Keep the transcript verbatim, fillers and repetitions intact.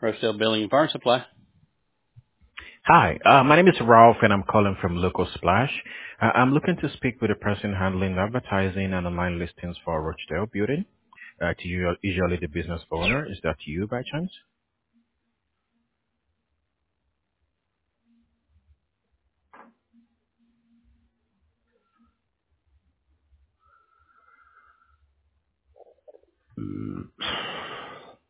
Rochdale Building and Fire Supply. Hi, uh, my name is Ralph, and I'm calling from Local Splash. Uh, I'm looking to speak with the person handling advertising and online listings for Rochdale Building. Uh, to you, usually the business owner. Is that you by chance?